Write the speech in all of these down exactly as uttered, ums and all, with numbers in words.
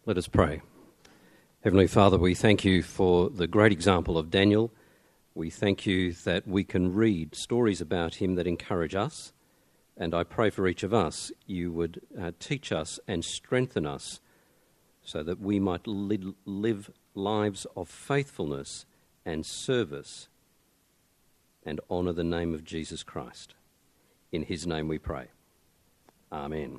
Let us pray. Heavenly Father, we thank you for the great example of Daniel. We thank you that we can read stories about him that encourage us. And I pray for each of us, you would uh, teach us and strengthen us so that we might li- live lives of faithfulness and service and honour the name of Jesus Christ. In his name we pray. Amen.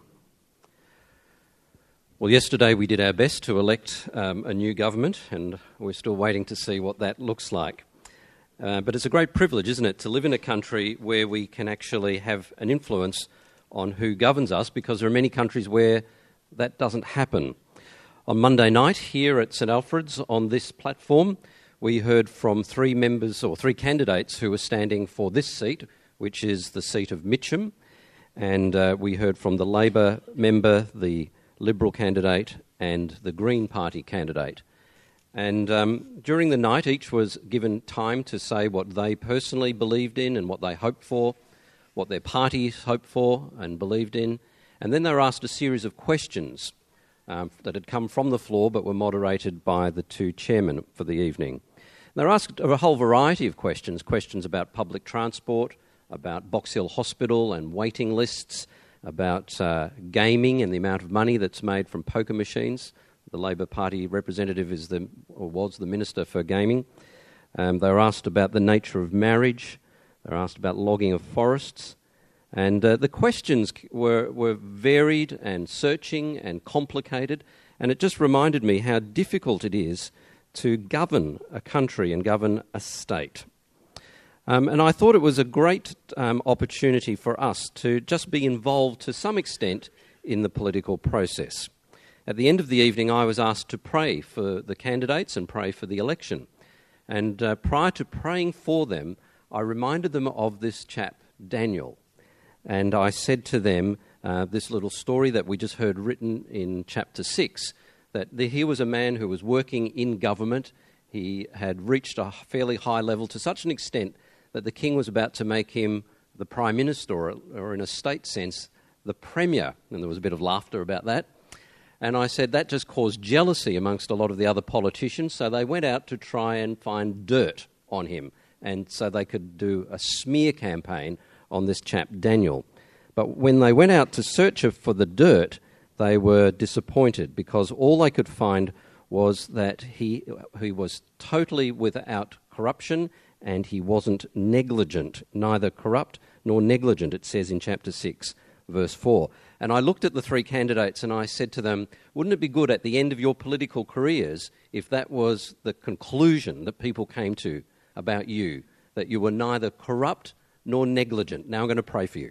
Well, yesterday we did our best to elect um, a new government, and we're still waiting to see what that looks like. Uh, but it's a great privilege, isn't it, to live in a country where we can actually have an influence on who governs us, because there are many countries where that doesn't happen. On Monday night, here at St Alfred's, on this platform, we heard from three members, or three candidates who were standing for this seat, which is the seat of Mitcham, and uh, we heard from the Labor member, the Liberal candidate and the Green Party candidate. And um, during the night, each was given time to say what they personally believed in and what they hoped for, what their parties hoped for and believed in. And then they were asked a series of questions um, that had come from the floor but were moderated by the two chairmen for the evening. They were asked a whole variety of questions, questions about public transport, about Box Hill Hospital and waiting lists, about uh, gaming and the amount of money that's made from poker machines. The Labor Party representative is the, or was the Minister for Gaming. Um, they were asked about the nature of marriage. They were asked about logging of forests. And uh, the questions were, were varied and searching and complicated, and it just reminded me how difficult it is to govern a country and govern a state. Um, and I thought it was a great um, opportunity for us to just be involved to some extent in the political process. At the end of the evening, I was asked to pray for the candidates and pray for the election. And uh, prior to praying for them, I reminded them of this chap, Daniel. And I said to them uh, this little story that we just heard written in chapter six, that the, here was a man who was working in government. He had reached a fairly high level to such an extent that the king was about to make him the prime minister, or, or in a state sense, the premier. And there was a bit of laughter about that. And I said that just caused jealousy amongst a lot of the other politicians, so they went out to try and find dirt on him, and so they could do a smear campaign on this chap, Daniel. But when they went out to search for the dirt, they were disappointed, because all they could find was that he, he was totally without corruption, and he wasn't negligent, neither corrupt nor negligent, it says in chapter six, verse four. And I looked at the three candidates and I said to them, wouldn't it be good at the end of your political careers if that was the conclusion that people came to about you, that you were neither corrupt nor negligent? Now I'm going to pray for you.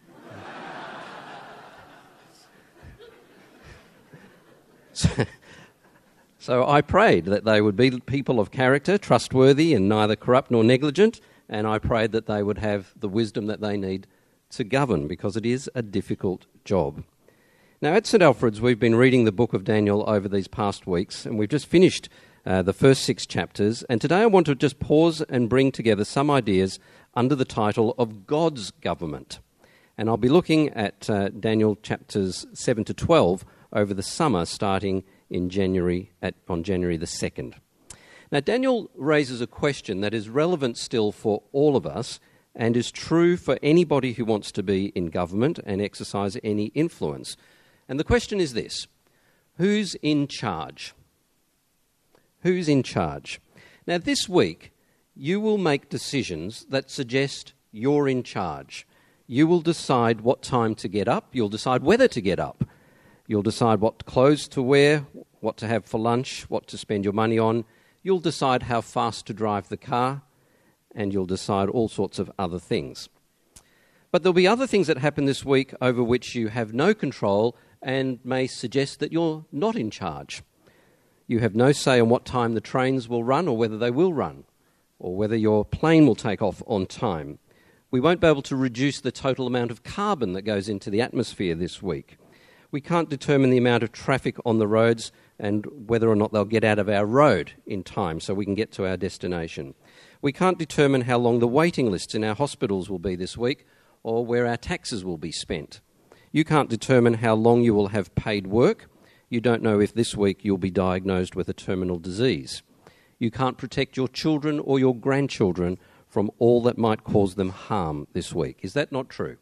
so, So I prayed that they would be people of character, trustworthy and neither corrupt nor negligent, and I prayed that they would have the wisdom that they need to govern, because it is a difficult job. Now at St Alfred's, we've been reading the book of Daniel over these past weeks, and we've just finished uh, the first six chapters, and today I want to just pause and bring together some ideas under the title of God's government. And I'll be looking at uh, Daniel chapters seven to twelve over the summer, starting in January at, on January the second. Now, Daniel raises a question that is relevant still for all of us and is true for anybody who wants to be in government and exercise any influence. And the question is this: who's in charge? Who's in charge? Now, this week, you will make decisions that suggest you're in charge. You will decide what time to get up. You'll decide whether to get up. You'll decide what clothes to wear, what to have for lunch, what to spend your money on. You'll decide how fast to drive the car, and you'll decide all sorts of other things. But there'll be other things that happen this week over which you have no control and may suggest that you're not in charge. You have no say on what time the trains will run or whether they will run, or whether your plane will take off on time. We won't be able to reduce the total amount of carbon that goes into the atmosphere this week. We can't determine the amount of traffic on the roads and whether or not they'll get out of our road in time so we can get to our destination. We can't determine how long the waiting lists in our hospitals will be this week or where our taxes will be spent. You can't determine how long you will have paid work, You don't know if this week you'll be diagnosed with a terminal disease. You can't protect your children or your grandchildren from all that might cause them harm this week. Is that not true?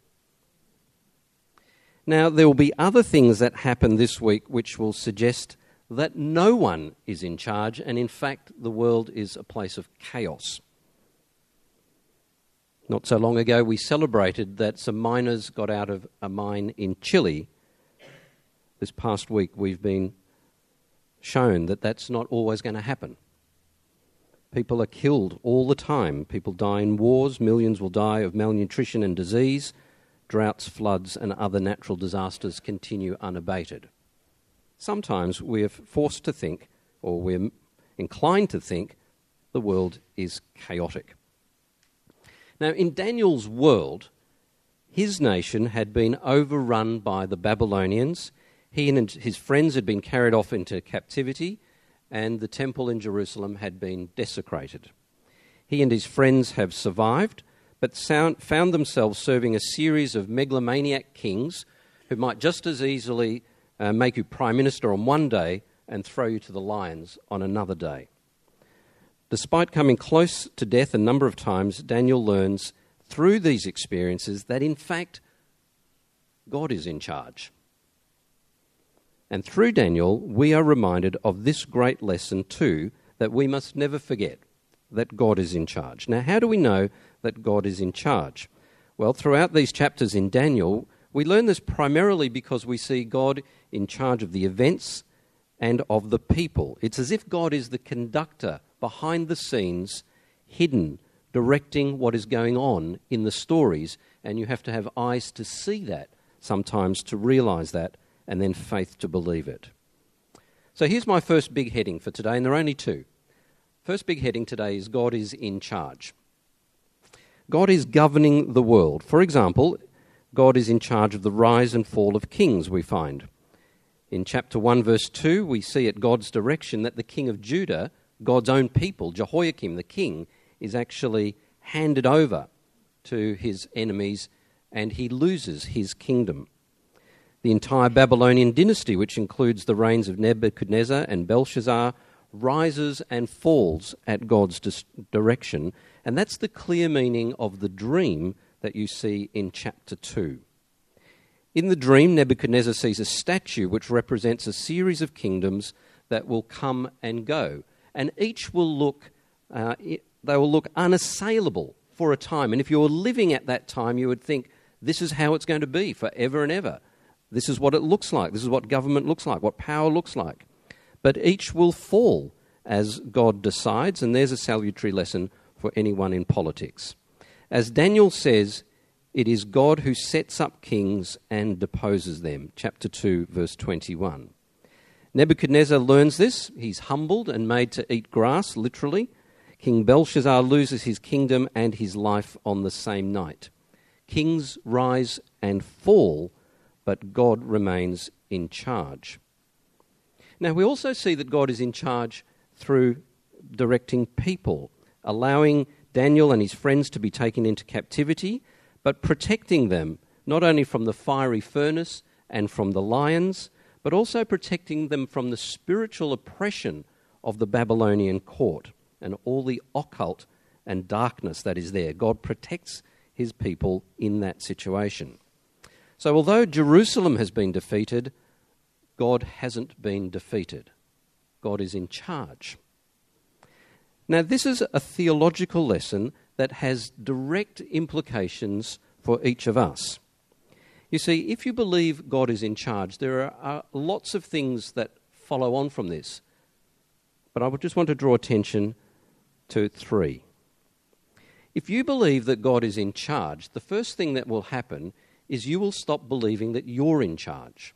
Now, there will be other things that happen this week which will suggest that no one is in charge, and in fact, the world is a place of chaos. Not so long ago, we celebrated that some miners got out of a mine in Chile. This past week, we've been shown that that's not always going to happen. People are killed all the time. People die in wars. Millions will die of malnutrition and disease. Droughts, floods, and other natural disasters continue unabated. Sometimes we're forced to think, or we're inclined to think, the world is chaotic. Now, in Daniel's world, his nation had been overrun by the Babylonians. He and his friends had been carried off into captivity, and the temple in Jerusalem had been desecrated. He and his friends have survived, but found themselves serving a series of megalomaniac kings who might just as easily uh, make you prime minister on one day and throw you to the lions on another day. Despite coming close to death a number of times, Daniel learns through these experiences that in fact God is in charge. And through Daniel, we are reminded of this great lesson too, that we must never forget, that God is in charge. Now, how do we know that God is in charge? Well, throughout these chapters in Daniel, we learn this primarily because we see God in charge of the events and of the people. It's as if God is the conductor behind the scenes, hidden, directing what is going on in the stories, and you have to have eyes to see that sometimes, to realise that, and then faith to believe it. So here's my first big heading for today, and there are only two. First big heading today is God is in charge. God is governing the world. For example, God is in charge of the rise and fall of kings, we find. In chapter one, verse two, we see at God's direction that the king of Judah, God's own people, Jehoiakim, the king, is actually handed over to his enemies, and he loses his kingdom. The entire Babylonian dynasty, which includes the reigns of Nebuchadnezzar and Belshazzar, rises and falls at God's dis- direction, and that's the clear meaning of the dream that you see in chapter two. In the dream, Nebuchadnezzar sees a statue which represents a series of kingdoms that will come and go, and each will look, uh, they will look unassailable for a time. And if you were living at that time, you would think, this is how it's going to be forever and ever. This is what it looks like. This is what government looks like, what power looks like. But each will fall as God decides, and there's a salutary lesson for anyone in politics. As Daniel says, it is God who sets up kings and deposes them. Chapter two, verse twenty-one. Nebuchadnezzar learns this. He's humbled and made to eat grass, literally. King Belshazzar loses his kingdom and his life on the same night. Kings rise and fall, but God remains in charge. Now, we also see that God is in charge through directing people, allowing Daniel and his friends to be taken into captivity, but protecting them not only from the fiery furnace and from the lions, but also protecting them from the spiritual oppression of the Babylonian court and all the occult and darkness that is there. God protects his people in that situation. So although Jerusalem has been defeated, God hasn't been defeated. God is in charge. Now, this is a theological lesson that has direct implications for each of us. You see, if you believe God is in charge, there are, are lots of things that follow on from this. But I would just want to draw attention to three. If you believe that God is in charge, the first thing that will happen is you will stop believing that you're in charge.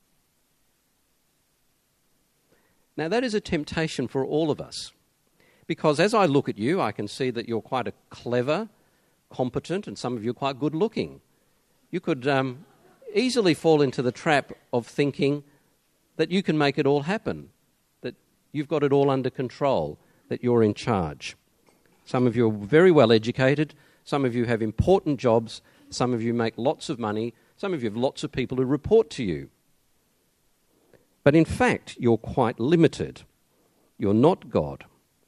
Now, that is a temptation for all of us, because as I look at you, I can see that you're quite a clever, competent, and some of you are quite good-looking. You could um, easily fall into the trap of thinking that you can make it all happen, that you've got it all under control, that you're in charge. Some of you are very well educated, some of you have important jobs, some of you make lots of money, some of you have lots of people who report to you. But in fact, you're quite limited. You're not God.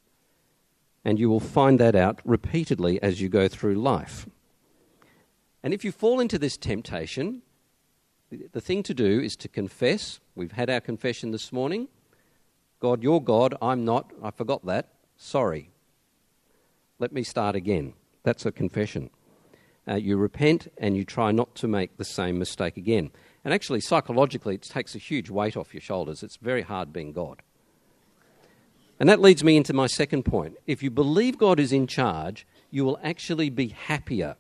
And you will find that out repeatedly as you go through life. And if you fall into this temptation, the thing to do is to confess. We've had our confession this morning. God, you're God, I'm not. I forgot that. Sorry. Let me start again. That's a confession. Uh, you repent and you try not to make the same mistake again. And actually, psychologically, it takes a huge weight off your shoulders. It's very hard being God. And that leads me into my second point. If you believe God is in charge, you will actually be happier.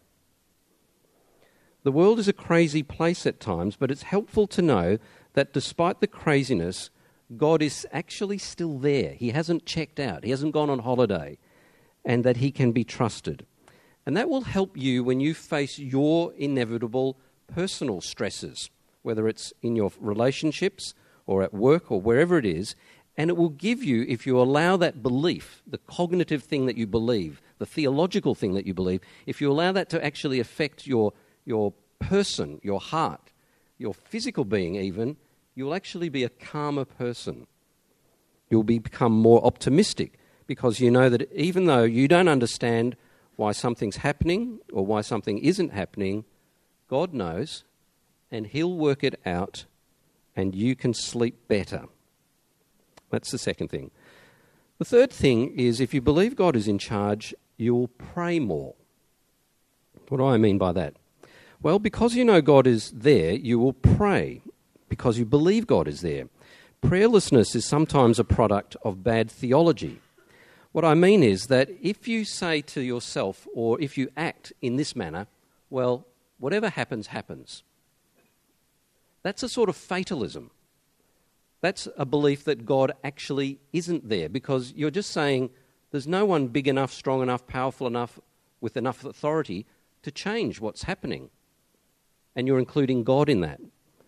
The world is a crazy place at times, but it's helpful to know that despite the craziness, God is actually still there. He hasn't checked out. He hasn't gone on holiday, and that he can be trusted. And that will help you when you face your inevitable personal stresses, whether it's in your relationships or at work or wherever it is. And it will give you, if you allow that belief, the cognitive thing that you believe, the theological thing that you believe, if you allow that to actually affect your, your person, your heart, your physical being even, you'll actually be a calmer person. You'll be, become more optimistic because you know that even though you don't understand why something's happening or why something isn't happening, God knows, and he'll work it out, and you can sleep better. That's the second thing. The third thing is if you believe God is in charge, you'll pray more. What do I mean by that? Well, because you know God is there, you will pray because you believe God is there. Prayerlessness is sometimes a product of bad theology. What I mean is that if you say to yourself, or if you act in this manner, well, whatever happens, happens. That's a sort of fatalism. That's a belief that God actually isn't there because you're just saying there's no one big enough, strong enough, powerful enough, with enough authority to change what's happening. And you're including God in that.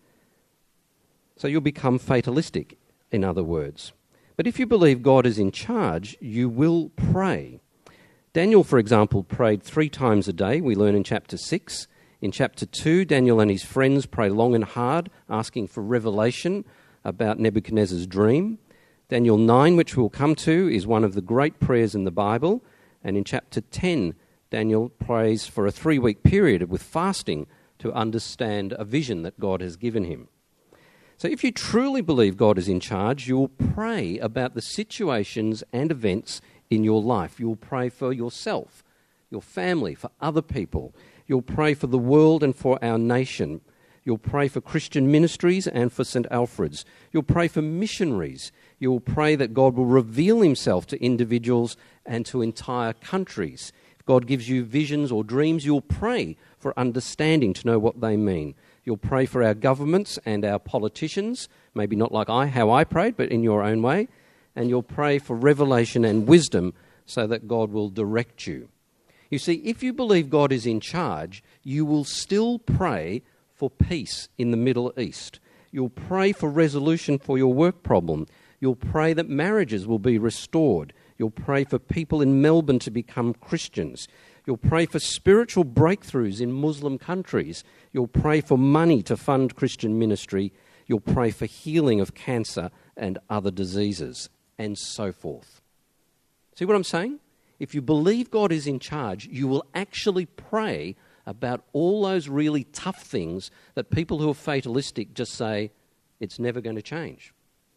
So you'll become fatalistic, in other words. But if you believe God is in charge, you will pray. Daniel, for example, prayed three times a day, we learn in chapter six. In chapter two, Daniel and his friends pray long and hard, asking for revelation about Nebuchadnezzar's dream. Daniel nine, which we'll come to, is one of the great prayers in the Bible. And in chapter ten, Daniel prays for a three-week period with fasting to understand a vision that God has given him. So if you truly believe God is in charge, you'll pray about the situations and events in your life. You'll pray for yourself, your family, for other people. You'll pray for the world and for our nation. You'll pray for Christian ministries and for Saint Alfred's. You'll pray for missionaries. You'll pray that God will reveal himself to individuals and to entire countries. If God gives you visions or dreams, you'll pray for understanding to know what they mean. You'll pray for our governments and our politicians, maybe not like I, how I prayed, but in your own way. And you'll pray for revelation and wisdom so that God will direct you. You see, if you believe God is in charge, you will still pray for peace in the Middle East. You'll pray for resolution for your work problem. You'll pray that marriages will be restored. You'll pray for people in Melbourne to become Christians. You'll pray for spiritual breakthroughs in Muslim countries. You'll pray for money to fund Christian ministry. You'll pray for healing of cancer and other diseases, and so forth. See what I'm saying? If you believe God is in charge, you will actually pray about all those really tough things that people who are fatalistic just say, it's never going to change.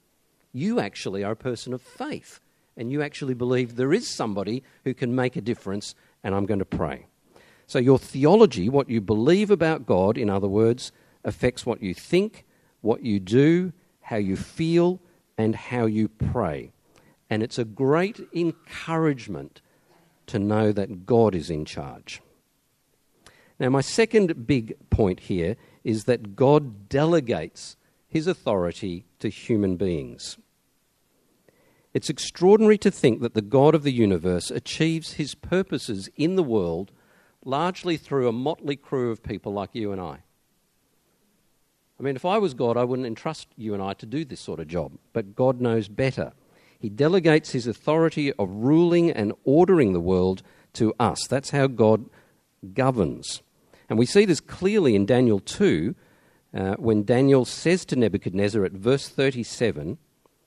You actually are a person of faith, and you actually believe there is somebody who can make a difference, and I'm going to pray. So your theology, what you believe about God, in other words, affects what you think, what you do, how you feel, and how you pray. And it's a great encouragement to know that God is in charge. Now, my second big point here is that God delegates his authority to human beings. It's extraordinary to think that the God of the universe achieves his purposes in the world largely through a motley crew of people like you and I. I mean, if I was God, I wouldn't entrust you and I to do this sort of job, but God knows better. He delegates his authority of ruling and ordering the world to us. That's how God governs. And we see this clearly in Daniel two, uh, when Daniel says to Nebuchadnezzar at verse thirty-seven,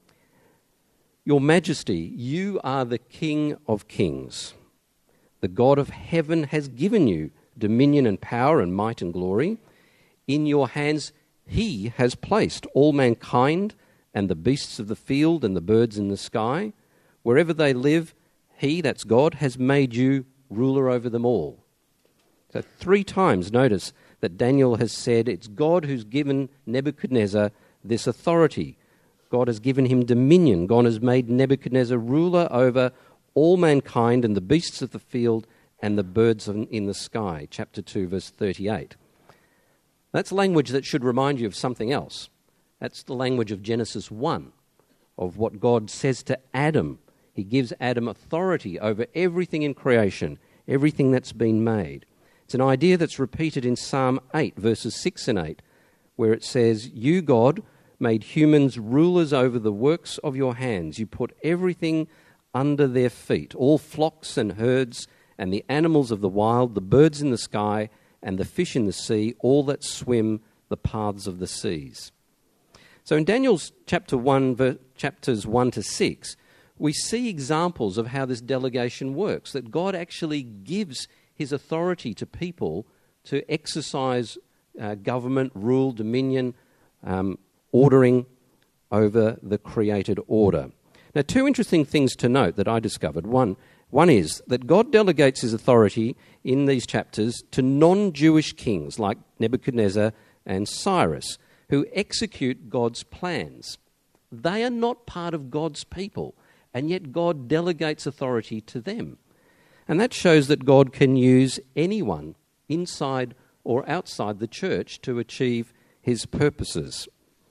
"Your Majesty, you are the King of kings. The God of heaven has given you dominion and power and might and glory. In your hands he has placed all mankind and the beasts of the field and the birds in the sky. Wherever they live, he," that's God, "has made you ruler over them all." So three times notice that Daniel has said it's God who's given Nebuchadnezzar this authority. God has given him dominion. God has made Nebuchadnezzar ruler over all mankind and the beasts of the field and the birds in the sky. Chapter two, verse thirty-eight. That's language that should remind you of something else. That's the language of Genesis one, of what God says to Adam. He gives Adam authority over everything in creation, everything that's been made. It's an idea that's repeated in Psalm eight, verses six and eight, where it says, "You, God, made humans rulers over the works of your hands. You put everything under their feet, all flocks and herds and the animals of the wild, the birds in the sky and the fish in the sea, all that swim the paths of the seas." So in Daniel's chapter one, ver- chapters one to six, we see examples of how this delegation works, that God actually gives his authority to people to exercise uh, government, rule, dominion, um, ordering over the created order. Now, two interesting things to note that I discovered. One, one is that God delegates his authority in these chapters to non-Jewish kings like Nebuchadnezzar and Cyrus, who execute God's plans. They are not part of God's people, and yet God delegates authority to them. And that shows that God can use anyone inside or outside the church to achieve his purposes.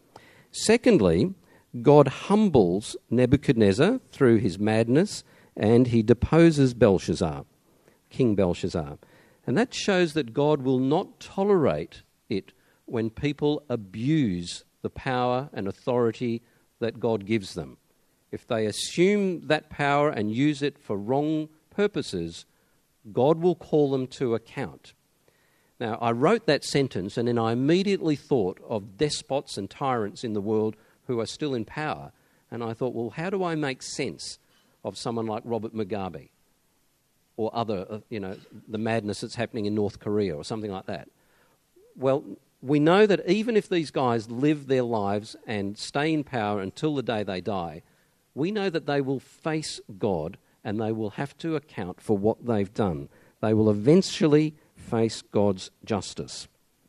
Secondly, God humbles Nebuchadnezzar through his madness, and he deposes Belshazzar, King Belshazzar. And that shows that God will not tolerate it when people abuse the power and authority that God gives them. If they assume that power and use it for wrong purposes, God will call them to account. Now, I wrote that sentence and then I immediately thought of despots and tyrants in the world who are still in power. And I thought, well, how do I make sense of someone like Robert Mugabe or other, uh, you know, the madness that's happening in North Korea or something like that? Well, we know that even if these guys live their lives and stay in power until the day they die, we know that they will face God and they will have to account for what they've done. They will eventually face God's justice.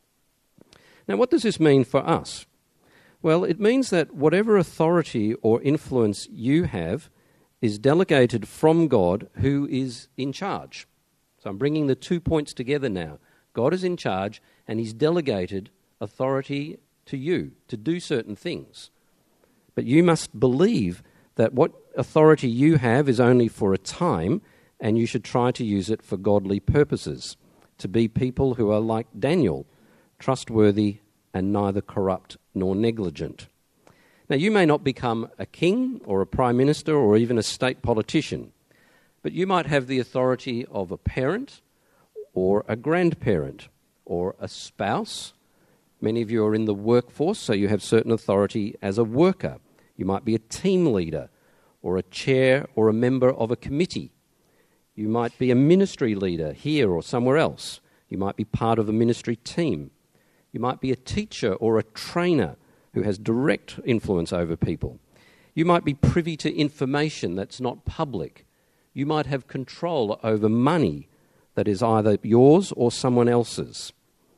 Now, what does this mean for us? Well, it means that whatever authority or influence you have is delegated from God, who is in charge. So I'm bringing the two points together now. God is in charge and he's delegated authority to you to do certain things. But you must believe that what authority you have is only for a time, and you should try to use it for godly purposes, to be people who are like Daniel, trustworthy and neither corrupt nor negligent. Now, you may not become a king or a prime minister or even a state politician, but you might have the authority of a parent or a grandparent or a spouse. Many of you are in the workforce, so you have certain authority as a worker. You might be a team leader or a chair or a member of a committee. You might be a ministry leader here or somewhere else. You might be part of a ministry team. You might be a teacher or a trainer who has direct influence over people. You might be privy to information that's not public. You might have control over money that is either yours or someone else's.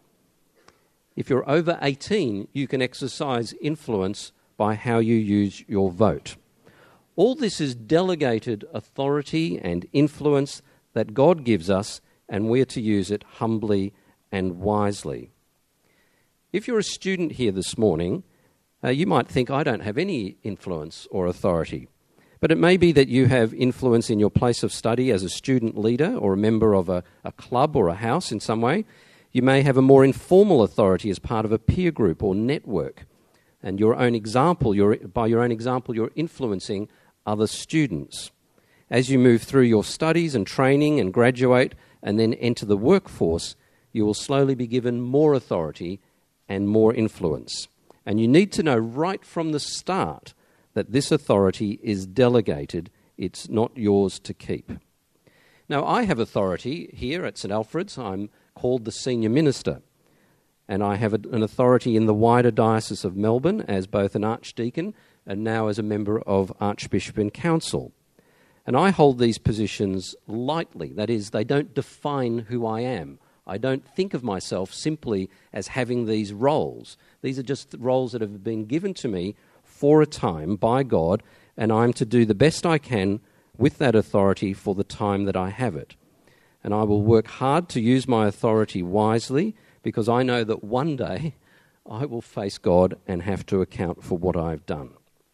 If you're over eighteen, you can exercise influence by how you use your vote. All this is delegated authority and influence that God gives us, and we're to use it humbly and wisely. If you're a student here this morning, uh, you might think, I don't have any influence or authority. But it may be that you have influence in your place of study as a student leader or a member of a, a club or a house in some way. You may have a more informal authority as part of a peer group or network. And your own example, you're, by your own example, you're influencing other students. As you move through your studies and training and graduate and then enter the workforce, you will slowly be given more authority and more influence. And you need to know right from the start that this authority is delegated. It's not yours to keep. Now, I have authority here at St Alfred's. I'm called the senior minister, and I have an authority in the wider Diocese of Melbourne as both an archdeacon and now as a member of Archbishop and Council. And I hold these positions lightly. That is, they don't define who I am. I don't think of myself simply as having these roles. These are just roles that have been given to me for a time by God, and I'm to do the best I can with that authority for the time that I have it. And I will work hard to use my authority wisely, because I know that one day I will face God and have to account for what I've done.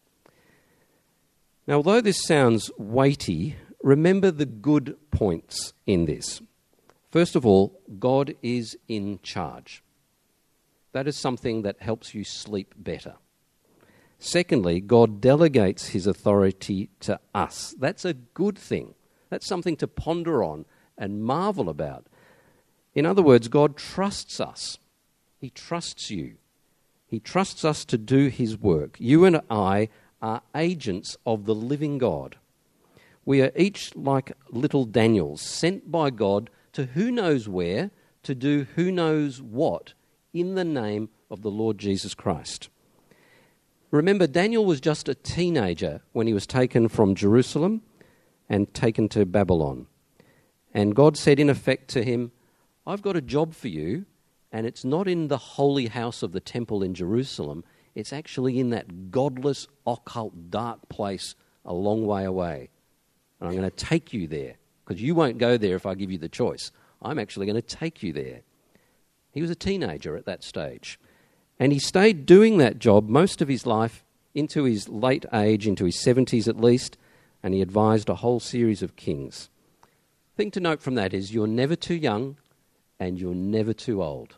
Now, although this sounds weighty, remember the good points in this. First of all, God is in charge. That is something that helps you sleep better. Secondly, God delegates his authority to us. That's a good thing. That's something to ponder on and marvel about. In other words, God trusts us. He trusts you. He trusts us to do his work. You and I are agents of the living God. We are each like little Daniels, sent by God to who knows where, to do who knows what, in the name of the Lord Jesus Christ. Remember, Daniel was just a teenager when he was taken from Jerusalem and taken to Babylon. And God said in effect to him, I've got a job for you, and it's not in the holy house of the temple in Jerusalem. It's actually in that godless, occult, dark place a long way away. And I'm going to take you there, because you won't go there if I give you the choice. I'm actually going to take you there. He was a teenager at that stage. And he stayed doing that job most of his life into his late age, into his seventies at least, and he advised a whole series of kings. The thing to note from that is you're never too young and you're never too old.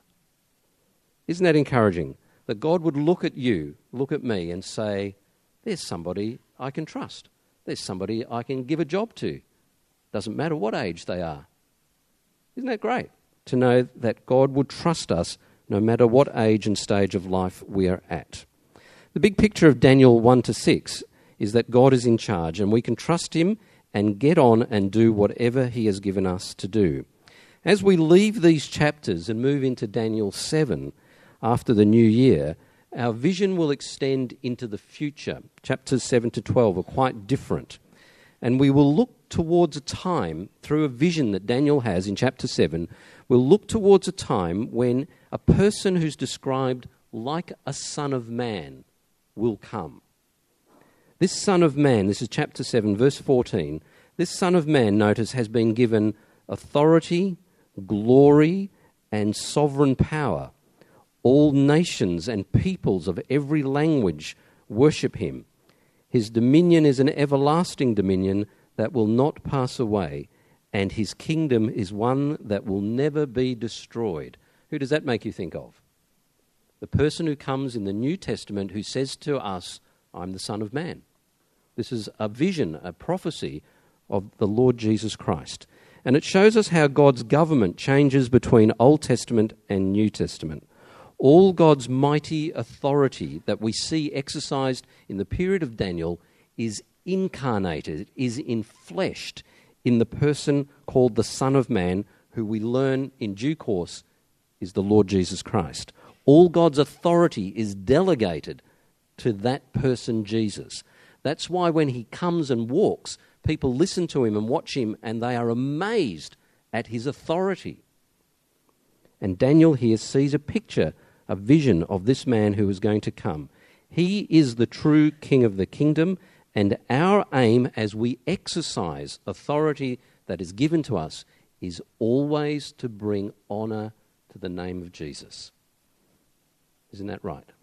Isn't that encouraging? That God would look at you, look at me and say, there's somebody I can trust. There's somebody I can give a job to. Doesn't matter what age they are. Isn't that great? To know that God would trust us no matter what age and stage of life we are at. The big picture of Daniel one to six is that God is in charge and we can trust him and get on and do whatever he has given us to do. As we leave these chapters and move into Daniel seven after the new year, our vision will extend into the future. Chapters seven to twelve are quite different. And we will look towards a time, through a vision that Daniel has in chapter seven, we'll look towards a time when a person who's described like a son of man will come. This son of man, this is chapter seven, verse fourteen, this son of man, notice, has been given authority, glory, and sovereign power. All nations and peoples of every language worship him. His dominion is an everlasting dominion that will not pass away, and his kingdom is one that will never be destroyed. Who does that make you think of? The person who comes in the New Testament who says to us, I'm the Son of Man. This is a vision, a prophecy of the Lord Jesus Christ. And it shows us how God's government changes between Old Testament and New Testament. All God's mighty authority that we see exercised in the period of Daniel is incarnated, is infleshed in the person called the Son of Man, who we learn in due course is the Lord Jesus Christ. All God's authority is delegated to that person, Jesus. That's why when he comes and walks, people listen to him and watch him, and they are amazed at his authority. And Daniel here sees a picture, a vision of this man who is going to come. He is the true king of the kingdom, and our aim as we exercise authority that is given to us is always to bring honour to the name of Jesus. Isn't that right?